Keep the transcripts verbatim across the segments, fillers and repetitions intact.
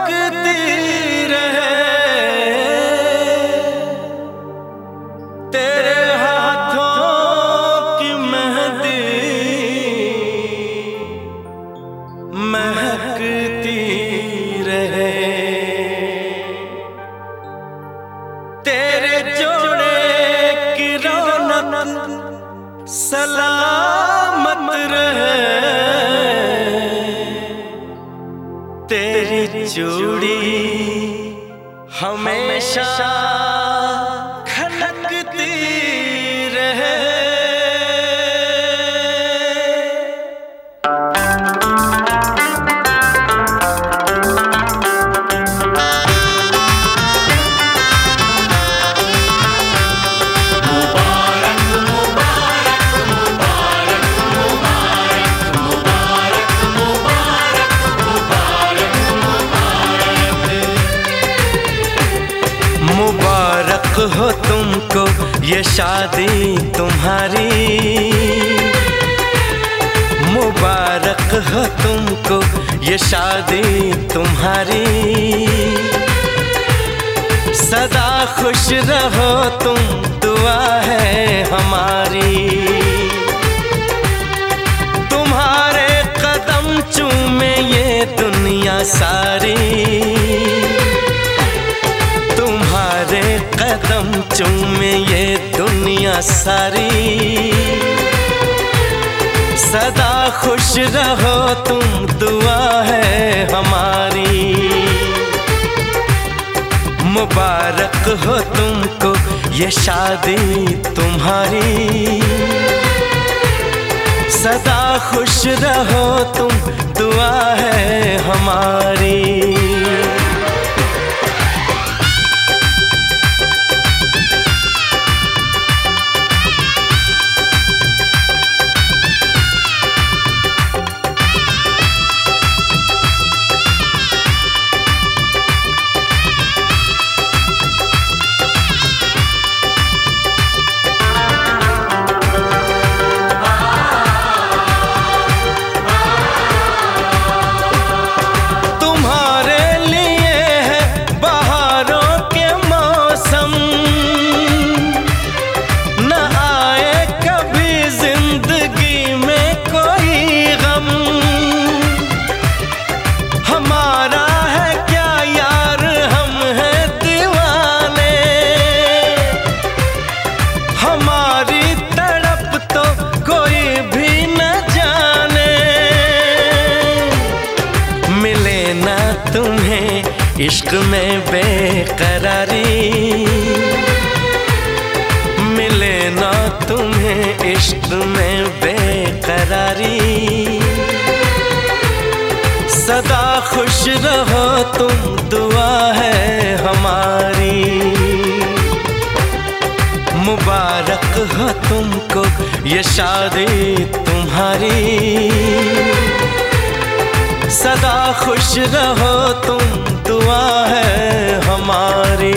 महकती रहे तेरे हाथों की मेहंदी, महकती रहे तेरे जोड़े की रौनक सलामत रहे, तेरी चूड़ी हमेशा खनकती रहे। मुबारक हो तुमको ये शादी तुम्हारी, मुबारक हो तुमको ये शादी तुम्हारी। सदा खुश रहो तुम, दुआ है हमारी। तुम्हारे कदम चूमे ये दुनिया सारी, तुम्हारे कदम चूमे ये दुनिया सारी। सदा खुश रहो तुम, दुआ है हमारी। मुबारक हो तुमको ये शादी तुम्हारी। सदा खुश रहो तुम, दुआ है हमारी। तुम्हें इश्क में बेकरारी, मिले ना तुम्हें इश्क में बेकरारी। सदा खुश रहो तुम, दुआ है हमारी। मुबारक हो तुमको ये शादी तुम्हारी। सदा खुश रहो तुम, दुआ है हमारी।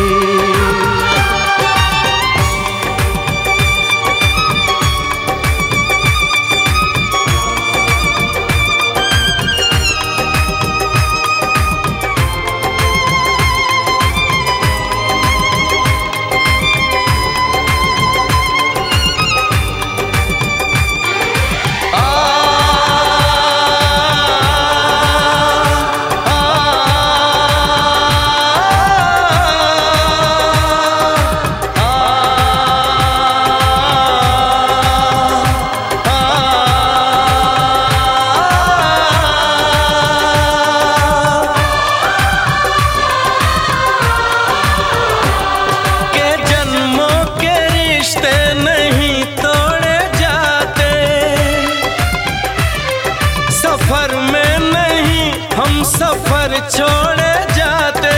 सफर छोड़े जाते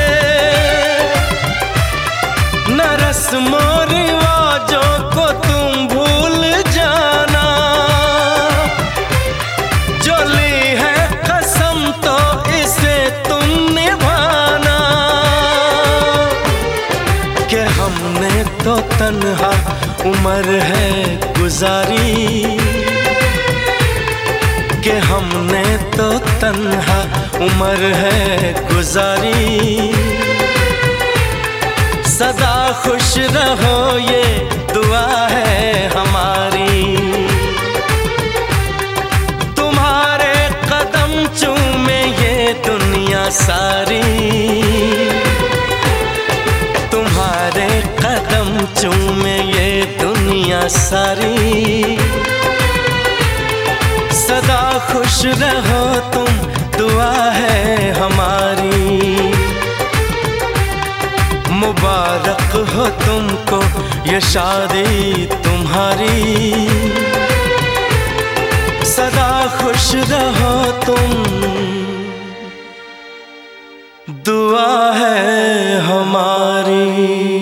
न रस्मों रिवाजों को तुम भूल जाना। जो ली है कसम तो इसे तुम निभाना। कि हमने तो तन्हा उम्र है गुजारी। कि हमने तो तन्हा उम्र है गुजारी। सदा खुश रहो ये दुआ है हमारी। तुम्हारे कदम चूमे ये दुनिया सारी। तुम्हारे कदम चूमे ये दुनिया सारी। सदा खुश रहो तुम दुआ है हमारी। मुबारक हो तुमको ये शादी तुम्हारी। सदा खुश रहो तुम दुआ है हमारी।